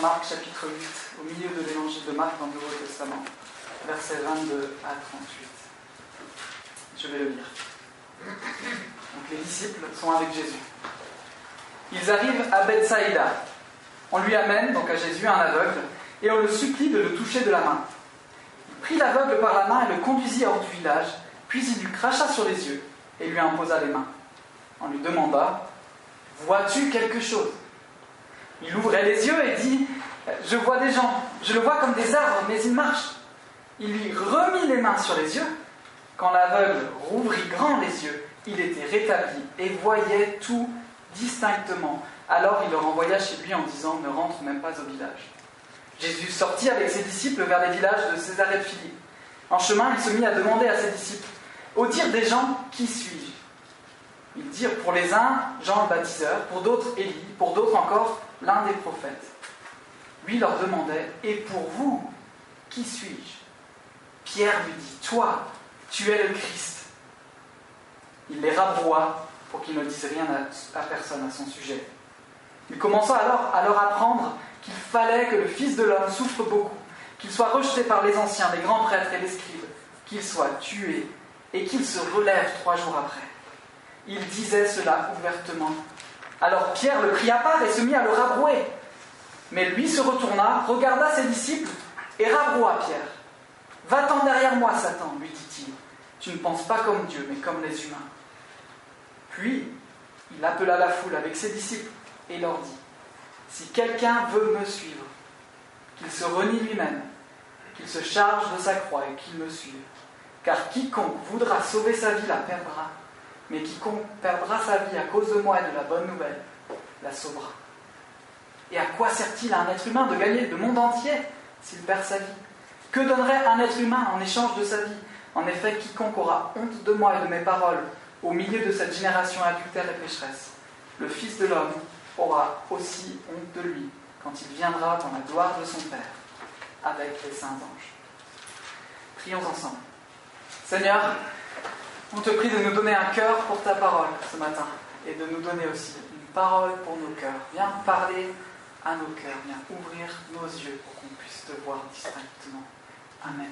Marc chapitre 8, au milieu de l'évangile de Marc dans le Nouveau Testament, versets 22 à 38. Je vais le lire. Donc les disciples sont avec Jésus. Ils arrivent à Bethsaïda. On lui amène donc à Jésus un aveugle et on le supplie de le toucher de la main. Il prit l'aveugle par la main et le conduisit hors du village, puis il lui cracha sur les yeux et lui imposa les mains. On lui demanda « Vois-tu quelque chose ?» Il ouvrait les yeux et dit « Je vois des gens, je le vois comme des arbres, mais ils marchent. » Il lui remit les mains sur les yeux. Quand l'aveugle rouvrit grand les yeux, il était rétabli et voyait tout distinctement. Alors il le renvoya chez lui en disant « Ne rentre même pas au village. » Jésus sortit avec ses disciples vers les villages de Césarée de Philippe. En chemin, il se mit à demander à ses disciples « Au dire des gens, qui suis-je » Ils dirent pour les uns Jean le baptiseur, pour d'autres Élie, pour d'autres encore l'un des prophètes. Lui leur demandait « Et pour vous, qui suis-je » Pierre lui dit « Toi, tu es le Christ. » Il les rabroua pour qu'ils ne disent rien à personne à son sujet. Il commença alors à leur apprendre qu'il fallait que le Fils de l'homme souffre beaucoup, qu'il soit rejeté par les anciens, les grands prêtres et les scribes, qu'il soit tué et qu'il se relève 3 jours après. Il disait cela ouvertement. Alors Pierre le prit à part et se mit à le rabrouer. Mais lui se retourna, regarda ses disciples et rabroua Pierre. « Va-t'en derrière moi, Satan, lui dit-il. Tu ne penses pas comme Dieu, mais comme les humains. » Puis, il appela la foule avec ses disciples et leur dit « Si quelqu'un veut me suivre, qu'il se renie lui-même, qu'il se charge de sa croix et qu'il me suive. Car quiconque voudra sauver sa vie la perdra, mais quiconque perdra sa vie à cause de moi et de la bonne nouvelle, la sauvera. Et à quoi sert-il à un être humain de gagner le monde entier s'il perd sa vie ? Que donnerait un être humain en échange de sa vie ? En effet, quiconque aura honte de moi et de mes paroles au milieu de cette génération adultère et pécheresse, le Fils de l'homme aura aussi honte de lui quand il viendra dans la gloire de son Père avec les saints anges. » Prions ensemble. Seigneur, on te prie de nous donner un cœur pour ta parole ce matin et de nous donner aussi une parole pour nos cœurs. Viens parler à nos cœurs, viens ouvrir nos yeux pour qu'on puisse te voir distinctement. Amen.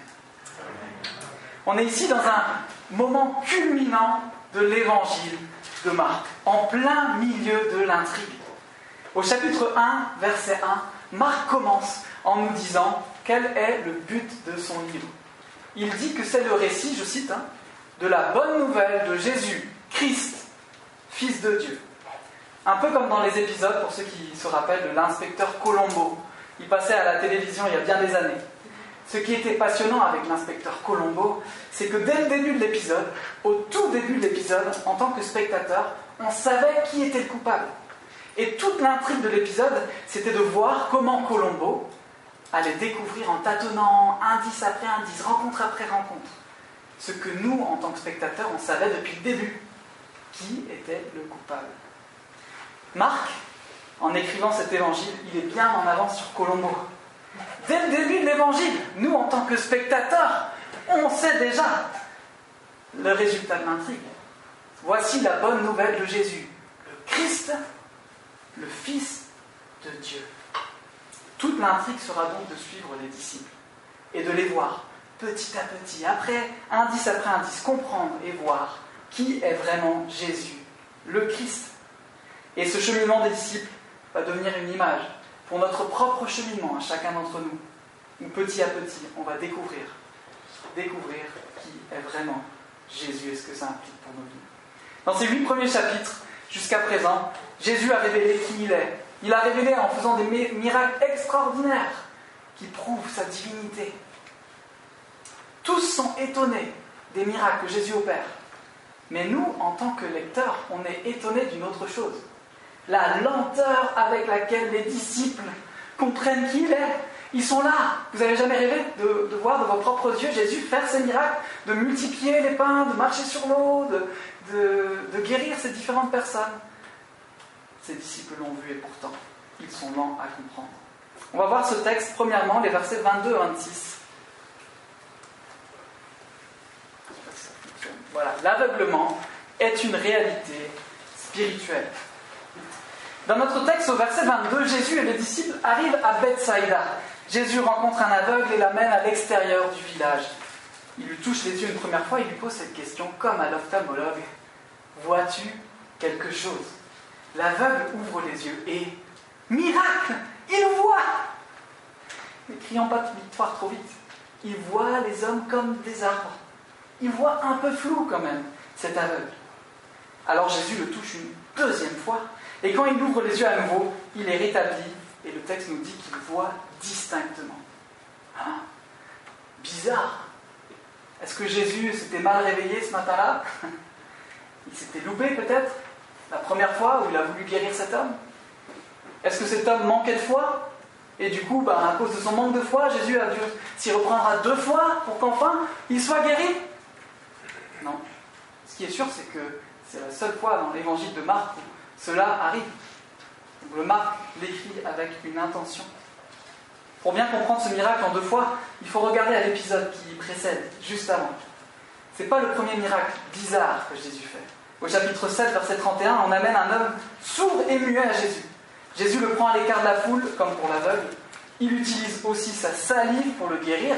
On est ici dans un moment culminant de l'évangile de Marc, en plein milieu de l'intrigue. Au chapitre 1, verset 1, Marc commence en nous disant quel est le but de son livre. Il dit que c'est le récit, je cite, de la bonne nouvelle de Jésus, Christ, Fils de Dieu. Un peu comme dans les épisodes, pour ceux qui se rappellent, de l'inspecteur Colombo. Il passait à la télévision il y a bien des années. Ce qui était passionnant avec l'inspecteur Colombo, c'est que dès le début de l'épisode, au tout début de l'épisode, en tant que spectateur, on savait qui était le coupable. Et toute l'intrigue de l'épisode, c'était de voir comment Colombo allait découvrir en tâtonnant, indice après indice, rencontre après rencontre, ce que nous, en tant que spectateurs, on savait depuis le début. Qui était le coupable ? Marc, en écrivant cet évangile, il est bien en avance sur Colombo. Dès le début de l'évangile, nous, en tant que spectateurs, on sait déjà le résultat de l'intrigue. Voici la bonne nouvelle de Jésus, le Christ, le Fils de Dieu. Toute l'intrigue sera donc de suivre les disciples et de les voir petit à petit, après indice, comprendre et voir qui est vraiment Jésus, le Christ. Et ce cheminement des disciples va devenir une image pour notre propre cheminement à chacun d'entre nous, où petit à petit, on va découvrir qui est vraiment Jésus et ce que ça implique pour nos vies. Dans ces 8 premiers chapitres, jusqu'à présent, Jésus a révélé qui il est. Il a révélé en faisant des miracles extraordinaires qui prouvent sa divinité. Tous sont étonnés des miracles que Jésus opère. Mais nous, en tant que lecteurs, on est étonnés d'une autre chose. La lenteur avec laquelle les disciples comprennent qui il est. Ils sont là. Vous n'avez jamais rêvé de voir de vos propres yeux Jésus faire ces miracles, de multiplier les pains, de marcher sur l'eau, de guérir ces différentes personnes. Ces disciples l'ont vu et pourtant, ils sont lents à comprendre. On va voir ce texte, premièrement, les versets 22 à 26. Voilà, l'aveuglement est une réalité spirituelle. Dans notre texte, au verset 22, Jésus et les disciples arrivent à Bethsaïda. Jésus rencontre un aveugle et l'amène à l'extérieur du village. Il lui touche les yeux une première fois, il lui pose cette question, comme à l'ophtalmologue. Vois-tu quelque chose? L'aveugle ouvre les yeux et, miracle, il voit! Ne crions pas de victoire trop vite. Il voit les hommes comme des arbres. Il voit un peu flou quand même, cet aveugle. Alors Jésus le touche une deuxième fois, et quand il ouvre les yeux à nouveau, il est rétabli, et le texte nous dit qu'il voit distinctement. Ah, bizarre. Est-ce que Jésus s'était mal réveillé ce matin-là? Il s'était loupé peut-être la première fois où il a voulu guérir cet homme? Est-ce que cet homme manquait de foi? Et du coup, à cause de son manque de foi, Jésus a dû s'y reprendre à 2 fois pour qu'enfin il soit guéri? Non. Ce qui est sûr, c'est que c'est la seule fois dans l'évangile de Marc où cela arrive. Donc, le Marc l'écrit avec une intention. Pour bien comprendre ce miracle en 2 fois, il faut regarder à l'épisode qui précède, juste avant. Ce n'est pas le premier miracle bizarre que Jésus fait. Au chapitre 7, verset 31, on amène un homme sourd et muet à Jésus. Jésus le prend à l'écart de la foule, comme pour l'aveugle. Il utilise aussi sa salive pour le guérir.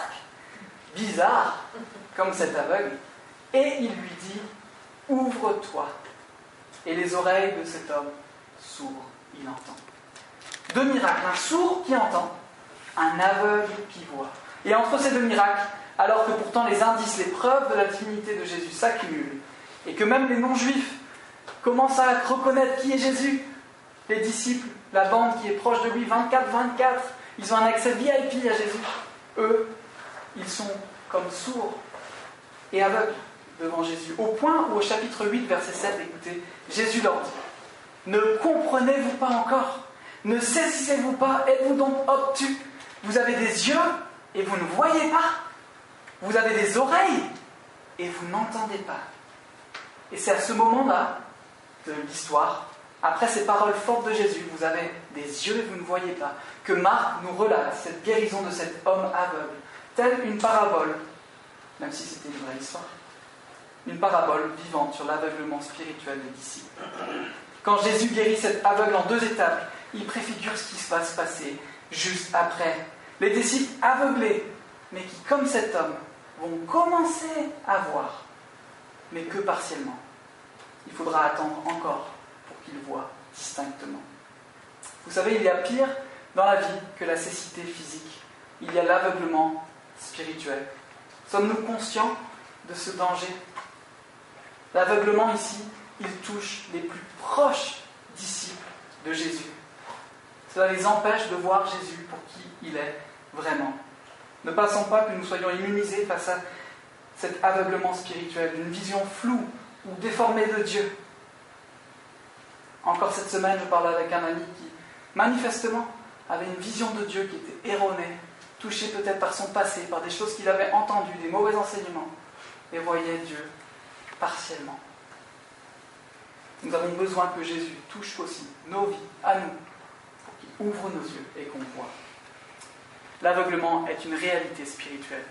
Bizarre, comme cet aveugle. Et il lui dit, ouvre-toi. Et les oreilles de cet homme sourd, il entend. 2 miracles, un sourd qui entend, un aveugle qui voit. Et entre ces 2 miracles, alors que pourtant les indices, les preuves de la divinité de Jésus s'accumulent, et que même les non-juifs commencent à reconnaître qui est Jésus, les disciples, la bande qui est proche de lui, 24-24, ils ont un accès VIP à Jésus. Eux, ils sont comme sourds et aveugles devant Jésus. Au point où au chapitre 8, verset 7, écoutez, Jésus leur dit, ne comprenez-vous pas encore? Ne saisissez-vous pas? Êtes-vous donc obtus? Vous avez des yeux et vous ne voyez pas. Vous avez des oreilles et vous n'entendez pas. Et c'est à ce moment-là de l'histoire, après ces paroles fortes de Jésus, vous avez des yeux et vous ne voyez pas, que Marc nous relate cette guérison de cet homme aveugle, telle une parabole, même si c'était une vraie histoire, une parabole vivante sur l'aveuglement spirituel des disciples. Quand Jésus guérit cet aveugle en 2 étapes, il préfigure ce qui va se passer juste après. Les disciples aveuglés, mais qui, comme cet homme, vont commencer à voir, mais que partiellement. Il faudra attendre encore pour qu'ils voient distinctement. Vous savez, il y a pire dans la vie que la cécité physique. Il y a l'aveuglement spirituel. Sommes-nous conscients de ce danger? L'aveuglement ici, il touche les plus proches disciples de Jésus. Cela les empêche de voir Jésus pour qui il est vraiment. Ne passons pas que nous soyons immunisés face à cet aveuglement spirituel, une vision floue ou déformée de Dieu. Encore cette semaine, je parlais avec un ami qui, manifestement, avait une vision de Dieu qui était erronée, touché peut-être par son passé, par des choses qu'il avait entendues, des mauvais enseignements, et voyait Dieu partiellement. Nous avons besoin que Jésus touche aussi nos vies, à nous, pour qu'il ouvre nos yeux et qu'on voit. L'aveuglement est une réalité spirituelle.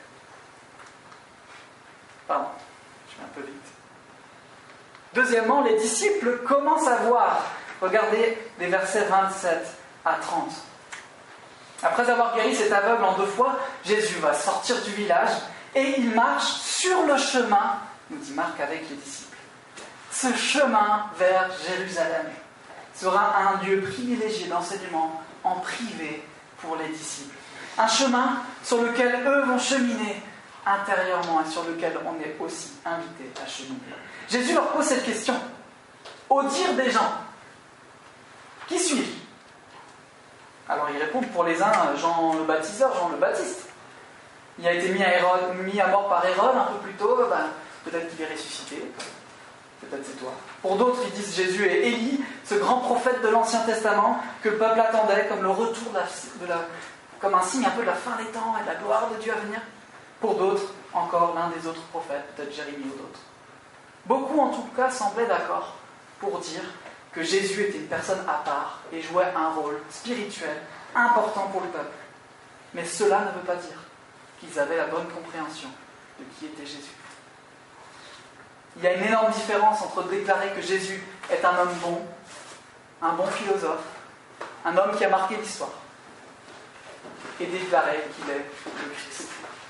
Pardon, je vais un peu vite. Deuxièmement, les disciples commencent à voir. Regardez les versets 27 à 30. Après avoir guéri cet aveugle en 2 fois, Jésus va sortir du village et il marche sur le chemin, nous dit Marc, avec les disciples. Ce chemin vers Jérusalem sera un lieu privilégié d'enseignement en privé pour les disciples. Un chemin sur lequel eux vont cheminer intérieurement et sur lequel on est aussi invité à cheminer. Jésus leur pose cette question. Au dire des gens, qui suis-je? Alors ils répondent pour les uns, Jean le baptiseur, Jean le Baptiste. Il a été mis à mort par Hérode un peu plus tôt, peut-être qu'il est ressuscité, peut-être c'est toi. Pour d'autres, ils disent Jésus est Élie, ce grand prophète de l'Ancien Testament que le peuple attendait comme le retour comme un signe un peu de la fin des temps et de la gloire de Dieu à venir. Pour d'autres, encore l'un des autres prophètes, peut-être Jérémie ou d'autres. Beaucoup en tout cas semblaient d'accord pour dire que Jésus était une personne à part et jouait un rôle spirituel important pour le peuple. Mais cela ne veut pas dire qu'ils avaient la bonne compréhension de qui était Jésus. Il y a une énorme différence entre déclarer que Jésus est un homme bon, un bon philosophe, un homme qui a marqué l'histoire, et déclarait qu'il est le Christ.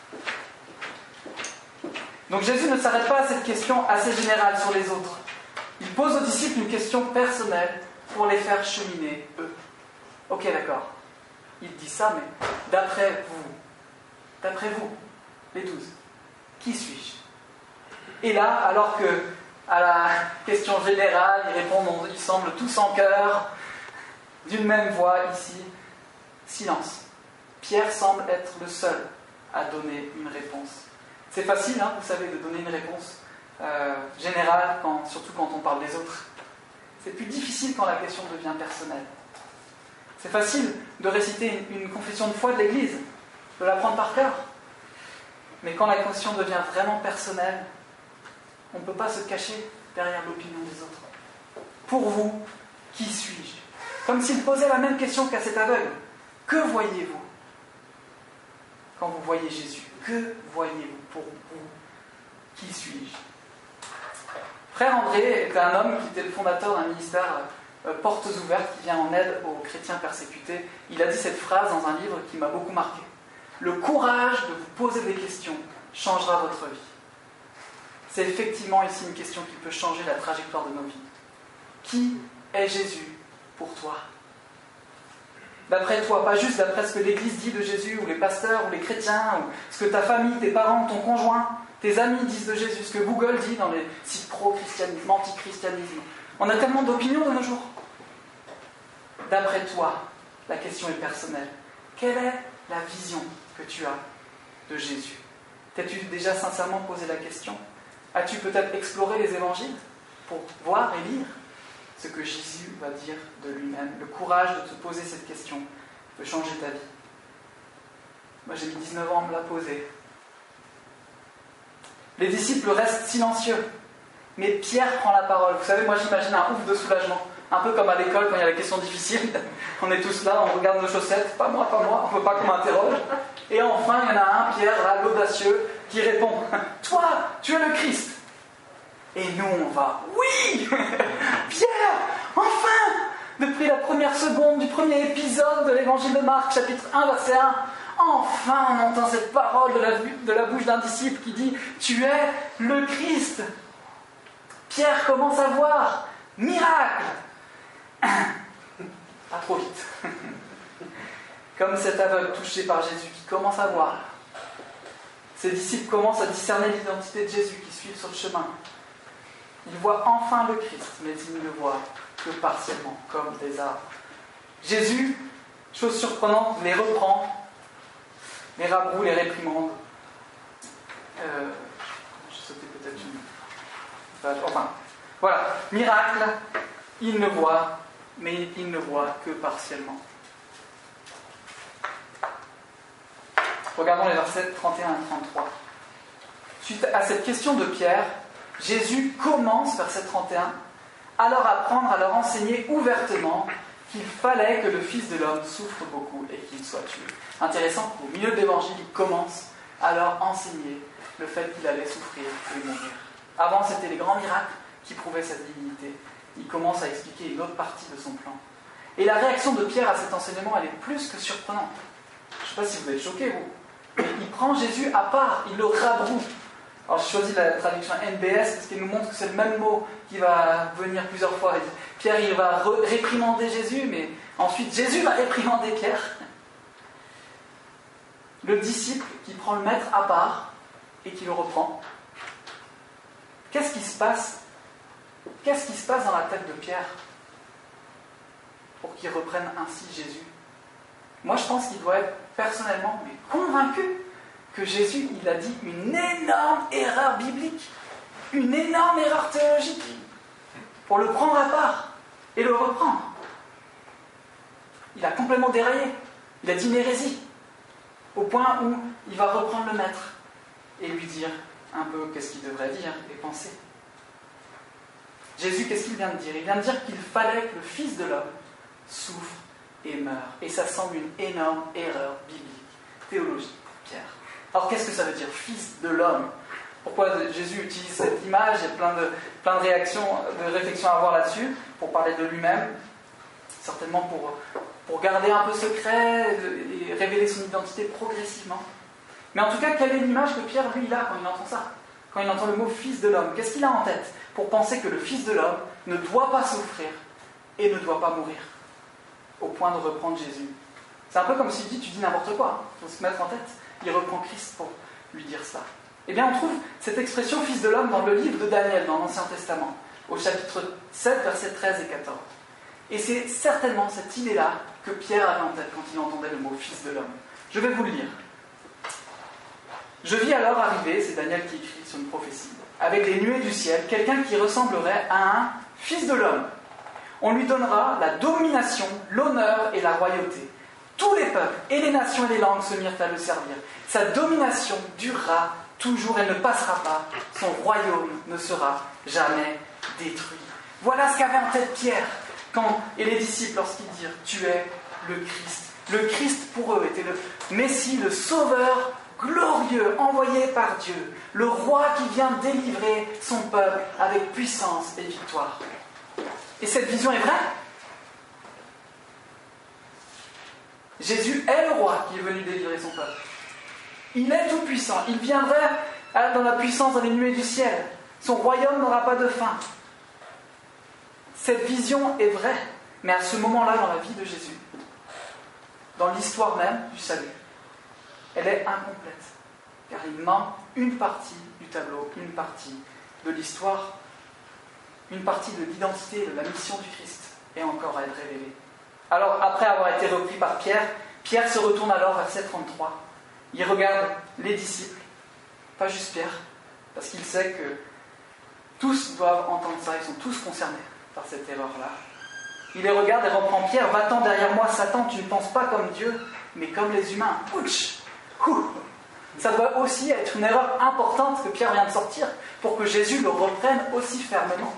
Donc Jésus ne s'arrête pas à cette question assez générale sur les autres. Il pose aux disciples une question personnelle pour les faire cheminer, eux. Ok, d'accord. Il dit ça, mais d'après vous, les 12, qui suis-je? Et là, alors que à la question générale, ils répondent, ils semblent tous en chœur, d'une même voix ici, silence. Pierre semble être le seul à donner une réponse. C'est facile, hein, vous savez, de donner une réponse générale, surtout quand on parle des autres. C'est plus difficile quand la question devient personnelle. C'est facile de réciter une confession de foi de l'Église, de l'apprendre par cœur. Mais quand la question devient vraiment personnelle, on ne peut pas se cacher derrière l'opinion des autres. Pour vous, qui suis-je? Comme s'il posait la même question qu'à cet aveugle. Que voyez-vous quand vous voyez Jésus? Que voyez-vous pour vous? Qui suis-je? Frère André était un homme qui était le fondateur d'un ministère Portes Ouvertes qui vient en aide aux chrétiens persécutés. Il a dit cette phrase dans un livre qui m'a beaucoup marqué. Le courage de vous poser des questions changera votre vie. C'est effectivement ici une question qui peut changer la trajectoire de nos vies. Qui est Jésus pour toi? D'après toi, pas juste d'après ce que l'Église dit de Jésus, ou les pasteurs, ou les chrétiens, ou ce que ta famille, tes parents, ton conjoint, tes amis disent de Jésus, ce que Google dit dans les sites pro-christianisme, anti-christianisme. On a tellement d'opinions de nos jours. D'après toi, la question est personnelle. Quelle est la vision que tu as de Jésus? T'as-tu déjà sincèrement posé la question? As-tu peut-être exploré les évangiles pour voir et lire ce que Jésus va dire de lui-même? Le courage de te poser cette question peut changer ta vie. Moi, j'ai mis 19 ans à me la poser. Les disciples restent silencieux, mais Pierre prend la parole. Vous savez, moi j'imagine un ouf de soulagement. Un peu comme à l'école quand il y a la question difficile. On est tous là, on regarde nos chaussettes. Pas moi, on ne veut pas qu'on m'interroge. Et enfin, il y en a un, Pierre, là, l'audacieux, qui répond « Toi, tu es le Christ !» Et nous, on va « Oui Pierre, enfin !» Depuis la première seconde du premier épisode de l'évangile de Marc, chapitre 1, verset 1, enfin, on entend cette parole de la bouche d'un disciple qui dit « Tu es le Christ !» Pierre commence à voir. Miracle! Pas trop vite. Comme cet aveugle touché par Jésus qui commence à voir. Ses disciples commencent à discerner l'identité de Jésus qui suivent sur le chemin. Ils voient enfin le Christ, mais ils ne le voient que partiellement, comme des arbres. Jésus, chose surprenante, les reprend, les rabroue, les réprimande. Je sautais peut-être une page. Enfin, voilà, miracle, il ne voit, mais il ne voit que partiellement. Regardons les versets 31 et 33. Suite à cette question de Pierre, Jésus commence, verset 31, à leur apprendre, à leur enseigner ouvertement qu'il fallait que le Fils de l'homme souffre beaucoup et qu'il soit tué. Intéressant qu'au milieu de l'évangile, il commence à leur enseigner le fait qu'il allait souffrir et mourir. Avant, c'était les grands miracles qui prouvaient sa divinité. Il commence à expliquer une autre partie de son plan. Et la réaction de Pierre à cet enseignement, elle est plus que surprenante. Je ne sais pas si vous êtes choqués, vous. Mais il prend Jésus à part, il le rabroue. Alors j'ai choisi la traduction NBS parce qu'elle nous montre que c'est le même mot qui va venir plusieurs fois. Pierre, il va réprimander Jésus, mais ensuite Jésus va réprimander Pierre. Le disciple qui prend le maître à part et qui le reprend. Qu'est-ce qui se passe? Qu'est-ce qui se passe dans la tête de Pierre pour qu'il reprenne ainsi Jésus? Moi, je pense qu'il doit être personnellement convaincu que Jésus, il a dit une énorme erreur biblique, une énorme erreur théologique, pour le prendre à part et le reprendre. Il a complètement déraillé. Il a dit une hérésie, au point où il va reprendre le maître et lui dire un peu qu'est-ce qu'il devrait dire et penser. Jésus, qu'est-ce qu'il vient de dire? Il vient de dire qu'il fallait que le Fils de l'homme souffre et meure. Et ça semble une énorme erreur biblique, théologique pour Pierre. Alors qu'est-ce que ça veut dire, Fils de l'homme? Pourquoi Jésus utilise cette image? Il y a plein de réflexions à avoir là-dessus, pour parler de lui-même. certainement pour garder un peu secret et révéler son identité progressivement. Mais en tout cas, quelle est l'image que Pierre, lui, il a quand il entend ça? Quand il entend le mot « fils de l'homme », qu'est-ce qu'il a en tête pour penser que le fils de l'homme ne doit pas souffrir et ne doit pas mourir, au point de reprendre Jésus? C'est un peu comme s'il dit « tu dis n'importe quoi, il faut se mettre en tête ». Il reprend Christ pour lui dire ça. Eh bien, on trouve cette expression « fils de l'homme » dans le livre de Daniel, dans l'Ancien Testament, au chapitre 7, versets 13 et 14. Et c'est certainement cette idée-là que Pierre avait en tête quand il entendait le mot « fils de l'homme ». Je vais vous le lire. Je vis alors arriver, c'est Daniel qui écrit sur une prophétie, avec les nuées du ciel, quelqu'un qui ressemblerait à un fils de l'homme. On lui donnera la domination, l'honneur et la royauté. Tous les peuples et les nations et les langues se mirent à le servir. Sa domination durera toujours et ne passera pas. Son royaume ne sera jamais détruit. Voilà ce qu'avait en tête Pierre et les disciples lorsqu'ils dirent « Tu es le Christ ». Le Christ pour eux était le Messie, le Sauveur glorieux, envoyé par Dieu, le roi qui vient délivrer son peuple avec puissance et victoire. Et cette vision est vraie. Jésus est le roi qui est venu délivrer son peuple. Il est tout puissant. Il viendrait dans la puissance dans les nuées du ciel. Son royaume n'aura pas de fin. Cette vision est vraie, mais à ce moment-là dans la vie de Jésus, dans l'histoire même du salut, elle est incomplète, car il manque une partie du tableau, une partie de l'histoire, une partie de l'identité et de la mission du Christ est encore à être révélée. Alors, après avoir été repris par Pierre, Pierre se retourne alors, verset 33. Il regarde les disciples, pas juste Pierre, parce qu'il sait que tous doivent entendre ça, ils sont tous concernés par cette erreur-là. Il les regarde et reprend Pierre, « Va-t'en derrière moi, Satan, tu ne penses pas comme Dieu, mais comme les humains. » Ouch! Ça doit aussi être une erreur importante que Pierre vient de sortir pour que Jésus le reprenne aussi fermement.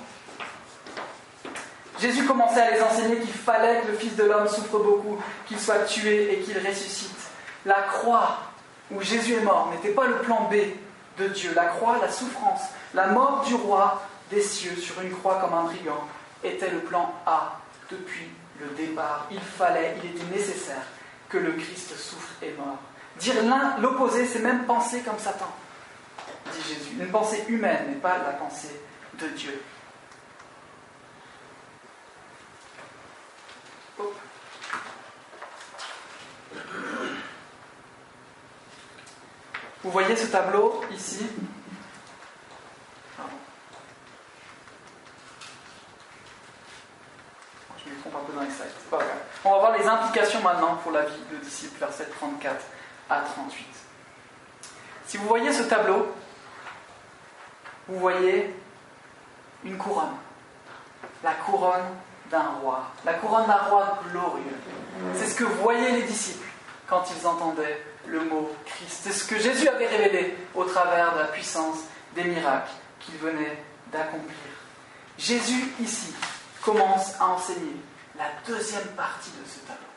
Jésus commençait à les enseigner qu'il fallait que le Fils de l'homme souffre beaucoup, qu'il soit tué et qu'il ressuscite. La croix où Jésus est mort n'était pas le plan B de Dieu. La croix, la souffrance, la mort du roi des cieux sur une croix comme un brigand était le plan A depuis le départ. Il était nécessaire que le Christ souffre et meure. Dire l'opposé, c'est même penser comme Satan, dit Jésus. Une pensée humaine, mais pas la pensée de Dieu. Vous voyez ce tableau ici? Je me trompe un peu dans les slides, c'est pas grave. On va voir les implications maintenant pour la vie de disciple, versets 34 à 38. Si vous voyez ce tableau, vous voyez une couronne. La couronne d'un roi. La couronne d'un roi glorieux. C'est ce que voyaient les disciples quand ils entendaient le mot Christ. C'est ce que Jésus avait révélé au travers de la puissance des miracles qu'il venait d'accomplir. Jésus, ici, commence à enseigner la deuxième partie de ce tableau.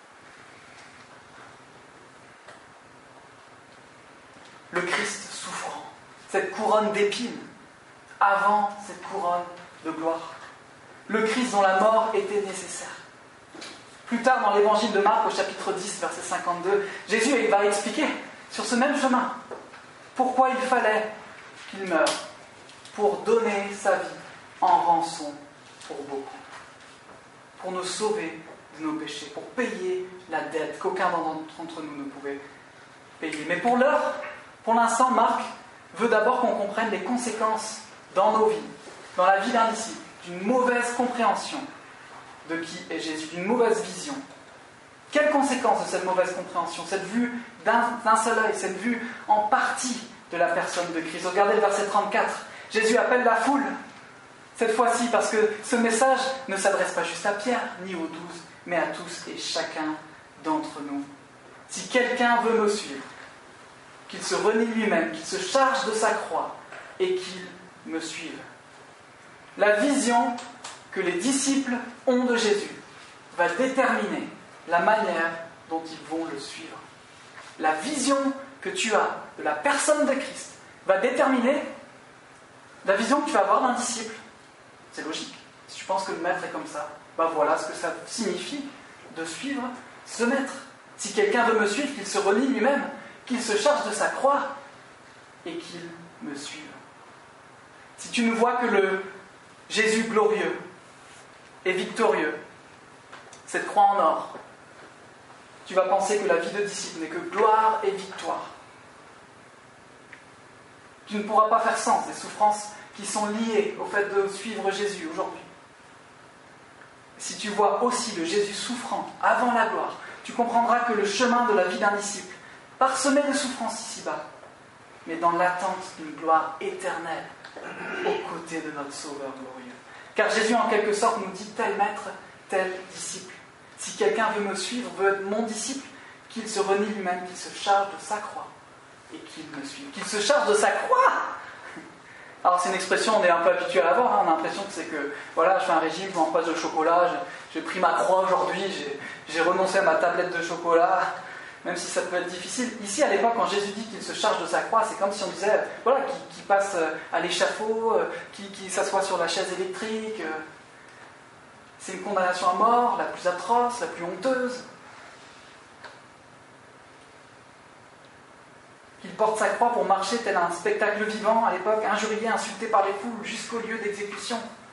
Le Christ souffrant, cette couronne d'épines, avant cette couronne de gloire. Le Christ dont la mort était nécessaire. Plus tard, dans l'évangile de Marc, au chapitre 10, verset 52, Jésus va expliquer, sur ce même chemin, pourquoi il fallait qu'il meure, pour donner sa vie en rançon pour beaucoup, pour nous sauver de nos péchés, pour payer la dette qu'aucun d'entre nous ne pouvait payer. Mais pour l'heure, pour l'instant, Marc veut d'abord qu'on comprenne les conséquences dans nos vies, dans la vie d'un disciple, d'une mauvaise compréhension de qui est Jésus, d'une mauvaise vision. Quelles conséquences de cette mauvaise compréhension? Cette vue d'un seul œil, cette vue en partie de la personne de Christ. Regardez le verset 34. Jésus appelle la foule, cette fois-ci, parce que ce message ne s'adresse pas juste à Pierre, ni aux 12, mais à tous et chacun d'entre nous. Si quelqu'un veut me suivre, qu'il se renie lui-même, qu'il se charge de sa croix et qu'il me suive. La vision que les disciples ont de Jésus va déterminer la manière dont ils vont le suivre. La vision que tu as de la personne de Christ va déterminer la vision que tu vas avoir d'un disciple. C'est logique. Si tu penses que le maître est comme ça, voilà ce que ça signifie de suivre ce maître. Si quelqu'un veut me suivre, qu'il se renie lui-même, qu'il se charge de sa croix et qu'il me suive. Si tu ne vois que le Jésus glorieux et victorieux, cette croix en or, tu vas penser que la vie de disciple n'est que gloire et victoire. Tu ne pourras pas faire sens des souffrances qui sont liées au fait de suivre Jésus aujourd'hui. Si tu vois aussi le Jésus souffrant avant la gloire, tu comprendras que le chemin de la vie d'un disciple, parsemé de souffrances ici-bas, mais dans l'attente d'une gloire éternelle, aux côtés de notre Sauveur glorieux. Car Jésus, en quelque sorte, nous dit tel maître, tel disciple. Si quelqu'un veut me suivre, veut être mon disciple, qu'il se renie lui-même, qu'il se charge de sa croix et qu'il me suive. Qu'il se charge de sa croix. Alors c'est une expression, on est un peu habitué à la voir, hein. On a l'impression que c'est que, voilà, je fais un régime, je mange pas de chocolat, j'ai pris ma croix aujourd'hui, j'ai renoncé à ma tablette de chocolat, même si ça peut être difficile. Ici, à l'époque, quand Jésus dit qu'il se charge de sa croix, c'est comme si on disait, voilà, qu'il passe à l'échafaud, qu'il s'assoit sur la chaise électrique. C'est une condamnation à mort, la plus atroce, la plus honteuse. Qu'il porte sa croix pour marcher tel un spectacle vivant à l'époque, injurié, insulté par les foules, jusqu'au lieu d'exécution.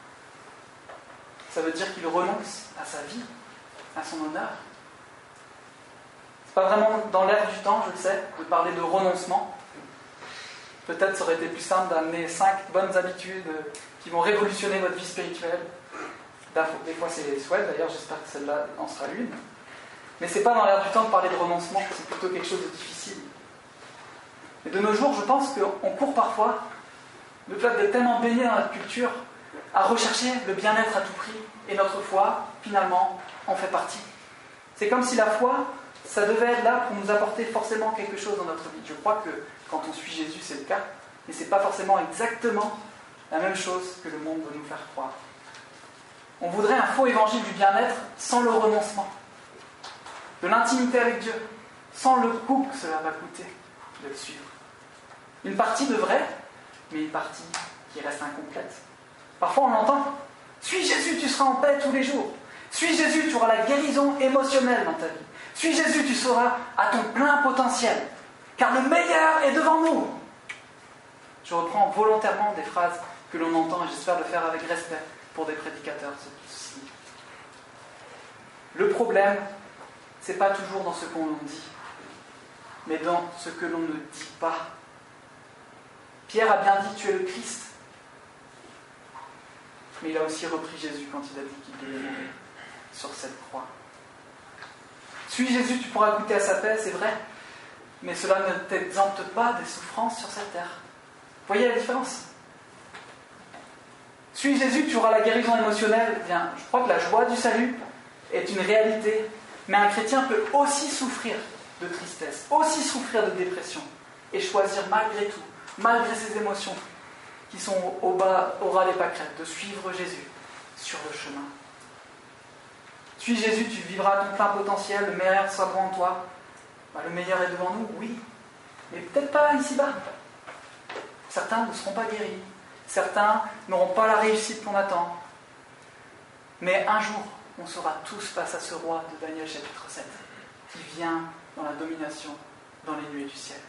Ça veut dire qu'il renonce à sa vie, à son honneur. C'est pas vraiment dans l'air du temps, je le sais, de parler de renoncement. Peut-être ça aurait été plus simple d'amener 5 bonnes habitudes qui vont révolutionner votre vie spirituelle. Des fois c'est souhait, d'ailleurs j'espère que celle-là en sera l'une. Mais c'est pas dans l'air du temps de parler de renoncement, c'est plutôt quelque chose de difficile. Et de nos jours, je pense qu'on court parfois, le fait d'être tellement baigné dans notre culture, à rechercher le bien-être à tout prix. Et notre foi, finalement, en fait partie. C'est comme si la foi, ça devait être là pour nous apporter forcément quelque chose dans notre vie. Je crois que quand on suit Jésus, c'est le cas, mais ce n'est pas forcément exactement la même chose que le monde veut nous faire croire. On voudrait un faux évangile du bien-être sans le renoncement, de l'intimité avec Dieu, sans le coût que cela va coûter de le suivre. Une partie de vrai, mais une partie qui reste incomplète. Parfois on l'entend, suis Jésus, tu seras en paix tous les jours. Suis Jésus, tu auras la guérison émotionnelle dans ta vie. Suis Jésus, tu seras à ton plein potentiel, car le meilleur est devant nous. Je reprends volontairement des phrases que l'on entend et j'espère le faire avec respect pour des prédicateurs. Le problème, c'est pas toujours dans ce qu'on dit, mais dans ce que l'on ne dit pas. Pierre a bien dit, tu es le Christ. Mais il a aussi repris Jésus quand il a dit qu'il devait mourir sur cette croix. Suis Jésus, tu pourras goûter à sa paix, c'est vrai, mais cela ne t'exempte pas des souffrances sur cette terre. Voyez la différence? Suis Jésus, tu auras la guérison émotionnelle. Bien, je crois que la joie du salut est une réalité, mais un chrétien peut aussi souffrir de tristesse, aussi souffrir de dépression, et choisir malgré tout, malgré ses émotions, qui sont au ras des pâquerettes, de suivre Jésus sur le chemin. Suis Jésus, tu vivras ton plein potentiel, le meilleur sera devant toi. Le meilleur est devant nous, oui, mais peut-être pas ici-bas. Certains ne seront pas guéris, certains n'auront pas la réussite qu'on attend. Mais un jour, on sera tous face à ce roi de Daniel chapitre 7, qui vient dans la domination, dans les nuées du ciel.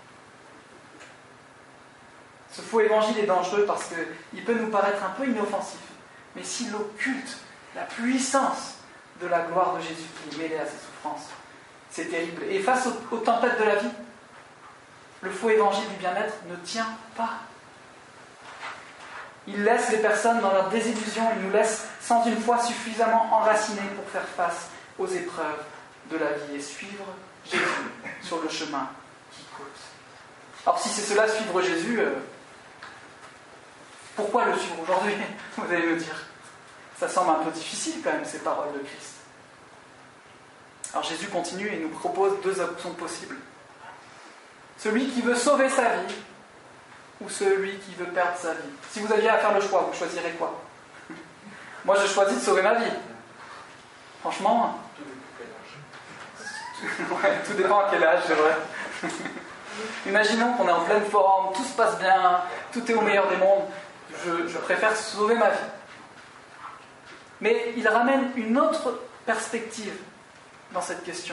Ce faux évangile est dangereux parce qu'il peut nous paraître un peu inoffensif, mais s'il occulte la puissance de la gloire de Jésus qui est mêlée à ses souffrances, c'est terrible. Et face aux tempêtes de la vie, le faux évangile du bien-être ne tient pas. Il laisse les personnes dans leur désillusion, il nous laisse sans une foi suffisamment enracinée pour faire face aux épreuves de la vie et suivre Jésus sur le chemin qui coûte. Alors si c'est cela, suivre Jésus, pourquoi le suivre aujourd'hui? Vous allez me dire. Ça semble un peu difficile quand même, ces paroles de Christ. Alors Jésus continue et nous propose 2 options possibles. Celui qui veut sauver sa vie ou celui qui veut perdre sa vie. Si vous aviez à faire le choix, vous choisirez quoi? Moi, je choisis de sauver ma vie. Franchement, ouais, tout dépend à quel âge, c'est vrai. Imaginons qu'on est en pleine forme, tout se passe bien, tout est au meilleur des mondes. Je préfère sauver ma vie. Mais il ramène une autre perspective dans cette question.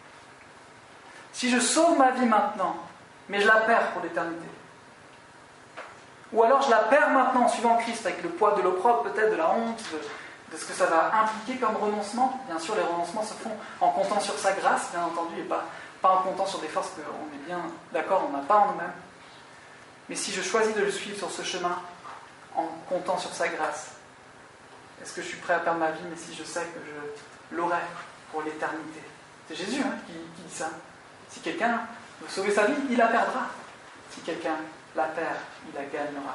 Si je sauve ma vie maintenant, mais je la perds pour l'éternité, ou alors je la perds maintenant en suivant Christ avec le poids de l'opprobre, peut-être de la honte, de ce que ça va impliquer comme renoncement. Bien sûr, les renoncements se font en comptant sur sa grâce, bien entendu, et pas en comptant sur des forces qu'on est bien d'accord, on n'a pas en nous-mêmes. Mais si je choisis de le suivre sur ce chemin en comptant sur sa grâce, est-ce que je suis prêt à perdre ma vie, mais si je sais que je l'aurai pour l'éternité? C'est Jésus qui dit ça. Si quelqu'un veut sauver sa vie, il la perdra. Si quelqu'un la perd, il la gagnera.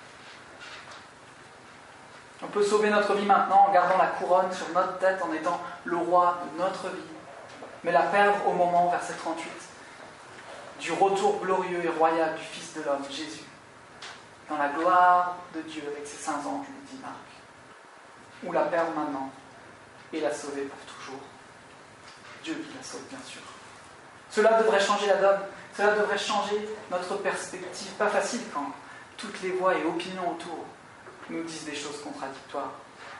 On peut sauver notre vie maintenant en gardant la couronne sur notre tête, en étant le roi de notre vie, mais la perdre au moment, verset 38, du retour glorieux et royal du Fils de l'homme, Jésus, dans la gloire de Dieu avec ses saints anges, nous dit Marc. Ou la perdre maintenant et la sauver pour toujours. Dieu qui la sauve, bien sûr. Cela devrait changer la donne, cela devrait changer notre perspective. Pas facile quand toutes les voix et opinions autour nous disent des choses contradictoires.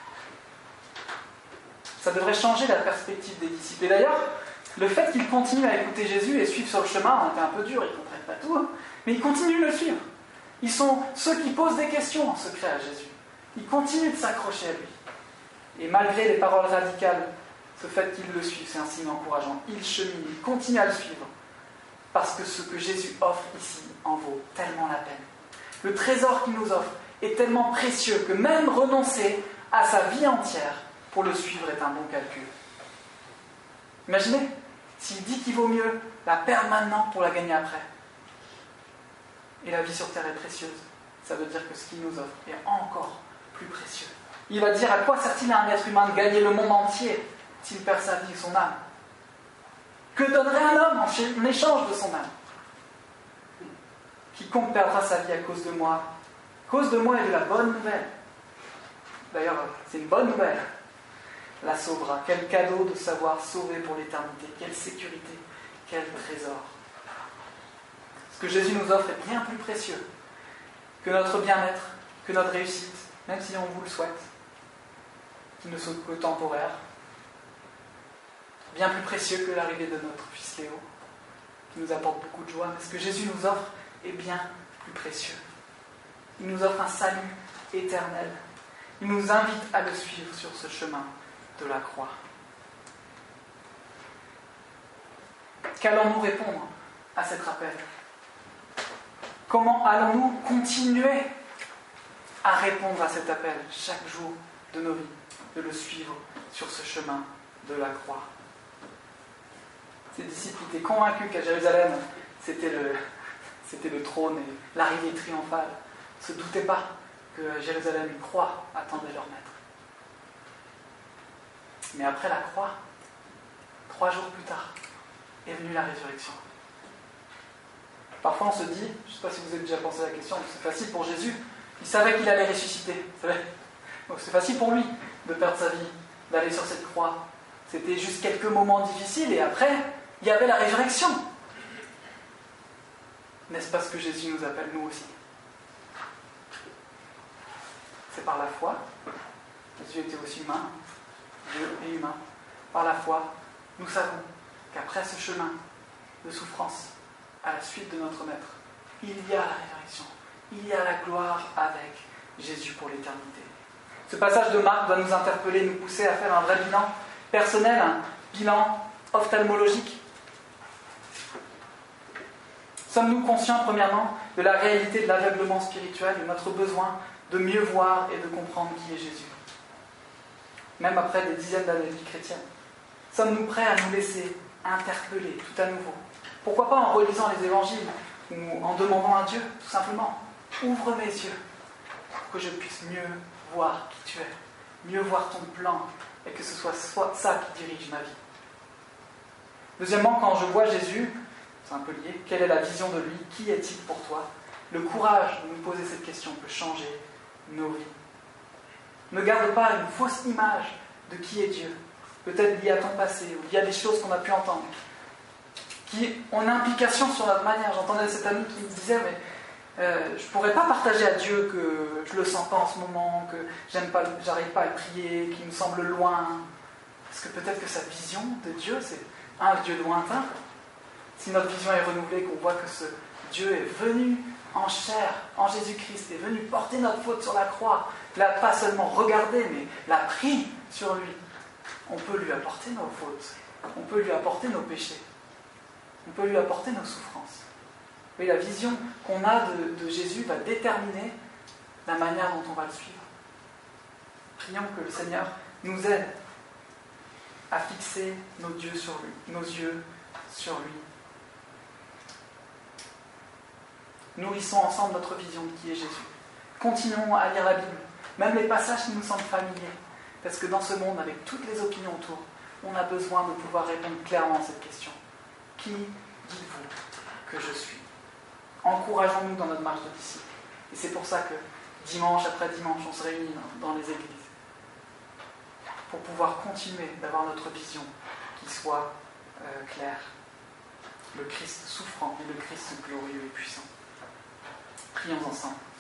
Ça devrait changer la perspective des disciples. Et d'ailleurs, le fait qu'ils continuent à écouter Jésus et suivre sur le chemin, on était un peu dur, ils ne comprennent pas tout, mais ils continuent de le suivre. Ils sont ceux qui posent des questions en secret à Jésus. Ils continuent de s'accrocher à lui. Et malgré les paroles radicales, ce fait qu'ils le suivent, c'est un signe encourageant. Ils cheminent, ils continuent à le suivre. Parce que ce que Jésus offre ici en vaut tellement la peine. Le trésor qu'il nous offre est tellement précieux que même renoncer à sa vie entière pour le suivre est un bon calcul. Imaginez, s'il dit qu'il vaut mieux la perdre maintenant pour la gagner après. Et la vie sur terre est précieuse. Ça veut dire que ce qu'il nous offre est encore plus précieux. Il va dire à quoi sert-il à un être humain de gagner le monde entier s'il perd sa vie et son âme? Que donnerait un homme en échange de son âme? Quiconque perdra sa vie à cause de moi et de la bonne nouvelle. D'ailleurs, c'est une bonne nouvelle. La sauvera. Quel cadeau de savoir sauver pour l'éternité. Quelle sécurité. Quel trésor. Ce que Jésus nous offre est bien plus précieux que notre bien-être, que notre réussite, même si on vous le souhaite, qui ne soit que temporaire. Bien plus précieux que l'arrivée de notre fils Léo, qui nous apporte beaucoup de joie. Mais ce que Jésus nous offre est bien plus précieux. Il nous offre un salut éternel. Il nous invite à le suivre sur ce chemin de la croix. Qu'allons-nous répondre à cet appel? Comment allons-nous continuer à répondre à cet appel chaque jour de nos vies, de le suivre sur ce chemin de la croix? Ces disciples étaient convaincus qu'à Jérusalem, c'était le trône et l'arrivée triomphale. Ils ne se doutaient pas que Jérusalem, une croix, attendait leur maître. Mais après la croix, 3 jours plus tard, est venue la résurrection. Parfois on se dit, je ne sais pas si vous avez déjà pensé à la question, c'est facile pour Jésus, il savait qu'il allait ressusciter. Donc c'est facile pour lui de perdre sa vie, d'aller sur cette croix. C'était juste quelques moments difficiles et après, il y avait la résurrection. N'est-ce pas ce que Jésus nous appelle nous aussi? C'est par la foi. Jésus était aussi humain, Dieu et humain. Par la foi, nous savons qu'après ce chemin de souffrance, à la suite de notre Maître, il y a la résurrection, il y a la gloire avec Jésus pour l'éternité. Ce passage de Marc doit nous interpeller, nous pousser à faire un vrai bilan personnel, un bilan ophtalmologique. Sommes-nous conscients, premièrement, de la réalité de l'aveuglement spirituel et notre besoin de mieux voir et de comprendre qui est Jésus? Même après des dizaines d'années de vie chrétienne. Sommes-nous prêts à nous laisser interpeller tout à nouveau? Pourquoi pas en relisant les évangiles ou en demandant à Dieu, tout simplement, ouvre mes yeux pour que je puisse mieux voir qui tu es, mieux voir ton plan et que ce soit ça qui dirige ma vie. Deuxièmement, quand je vois Jésus, c'est un peu lié, quelle est la vision de lui? Qui est-il pour toi? Le courage de nous poser cette question peut changer nos vies. Ne garde pas une fausse image de qui est Dieu, peut-être liée à ton passé ou liée à des choses qu'on a pu entendre, qui ont une implication sur notre manière. J'entendais cet ami qui me disait je ne pourrais pas partager à Dieu que je ne le sens pas en ce moment, que j'arrive pas à le prier, qu'il me semble loin. Parce que peut-être que sa vision de Dieu, c'est un Dieu lointain. Si notre vision est renouvelée, qu'on voit que ce Dieu est venu en chair, en Jésus-Christ, est venu porter notre faute sur la croix, l'a pas seulement regardé, mais l'a pris sur lui, on peut lui apporter nos fautes, on peut lui apporter nos péchés, on peut lui apporter nos souffrances. Et la vision qu'on a de Jésus va déterminer la manière dont on va le suivre. Prions que le Seigneur nous aide à fixer nos yeux sur lui. Nourrissons ensemble notre vision de qui est Jésus. Continuons à lire la Bible, même les passages qui nous semblent familiers, parce que dans ce monde, avec toutes les opinions autour, on a besoin de pouvoir répondre clairement à cette question. Qui dites-vous que je suis ? Encourageons-nous dans notre marche de disciples. Et c'est pour ça que dimanche après dimanche, on se réunit dans les églises, pour pouvoir continuer d'avoir notre vision qui soit claire. Le Christ souffrant et le Christ glorieux et puissant. Prions ensemble.